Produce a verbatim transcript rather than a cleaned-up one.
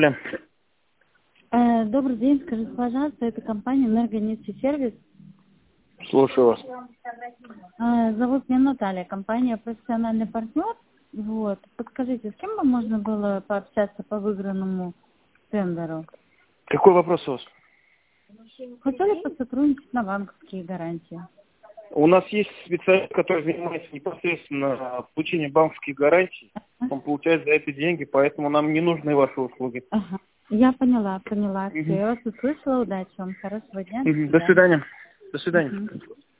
Э, Добрый день, скажите, пожалуйста, это компания «Энергонефтесервис». Слушаю вас. Э, Зовут меня Наталья, компания «Профессиональный партнер». Вот. Подскажите, с кем бы можно было пообщаться по выигранному тендеру? Какой вопрос у вас? Хотели посотрудничать на банковские гарантии. У нас есть специалист, который занимается непосредственно получением банковских гарантий. Он получает за это деньги, поэтому нам не нужны ваши услуги. Ага. Я поняла, поняла. Мгм. Все, я вас услышала. Удачи вам. Хорошего дня. Мгм. До свидания. До свидания. Мгм.